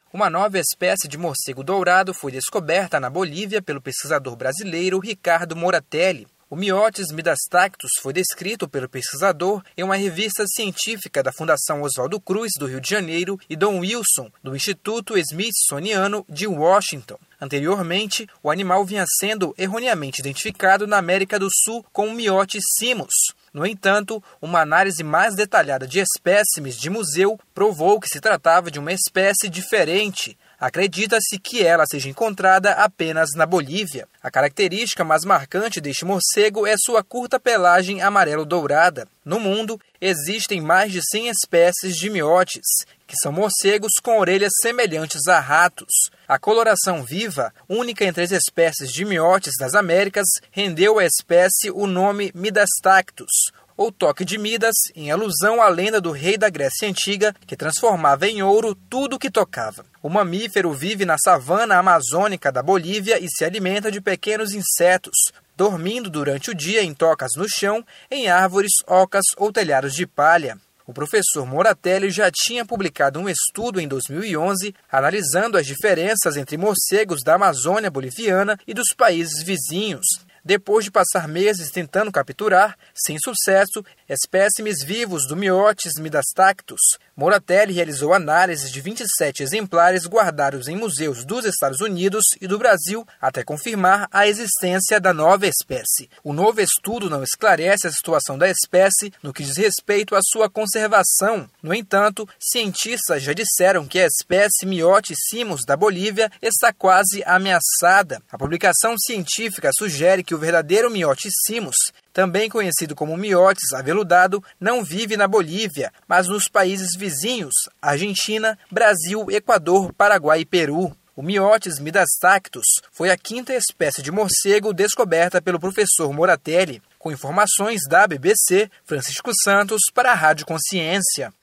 Uma nova espécie de morcego dourado foi descoberta na Bolívia pelo pesquisador brasileiro Ricardo Moratelli. O Myotis midastactus foi descrito pelo pesquisador em uma revista científica da Fundação Oswaldo Cruz, do Rio de Janeiro, e Don Wilson, do Instituto Smithsoniano de Washington. Anteriormente, o animal vinha sendo erroneamente identificado na América do Sul como Myotis simus. No entanto, uma análise mais detalhada de espécimes de museu provou que se tratava de uma espécie diferente. Acredita-se que ela seja encontrada apenas na Bolívia. A característica mais marcante deste morcego é sua curta pelagem amarelo-dourada. No mundo, existem mais de 100 espécies de miotes, que são morcegos com orelhas semelhantes a ratos. A coloração viva, única entre as espécies de miotes das Américas, rendeu à espécie o nome Midastactus, ou toque de Midas, em alusão à lenda do rei da Grécia Antiga, que transformava em ouro tudo o que tocava. O mamífero vive na savana amazônica da Bolívia e se alimenta de pequenos insetos, dormindo durante o dia em tocas no chão, em árvores, ocas ou telhados de palha. O professor Moratelli já tinha publicado um estudo em 2011 analisando as diferenças entre morcegos da Amazônia boliviana e dos países vizinhos. Depois de passar meses tentando capturar, sem sucesso, espécimes vivos do Myotis midastactus, Moratelli realizou análises de 27 exemplares guardados em museus dos Estados Unidos e do Brasil até confirmar a existência da nova espécie. O novo estudo não esclarece a situação da espécie no que diz respeito à sua conservação. No entanto, cientistas já disseram que a espécie Myotis simus da Bolívia está quase ameaçada. A publicação científica sugere que o verdadeiro Myotis simus, também conhecido como Myotis aveludado, não vive na Bolívia, mas nos países vizinhos, Argentina, Brasil, Equador, Paraguai e Peru. O Myotis midastactus foi a quinta espécie de morcego descoberta pelo professor Moratelli. Com informações da BBC, Francisco Santos para a Rádio Consciência.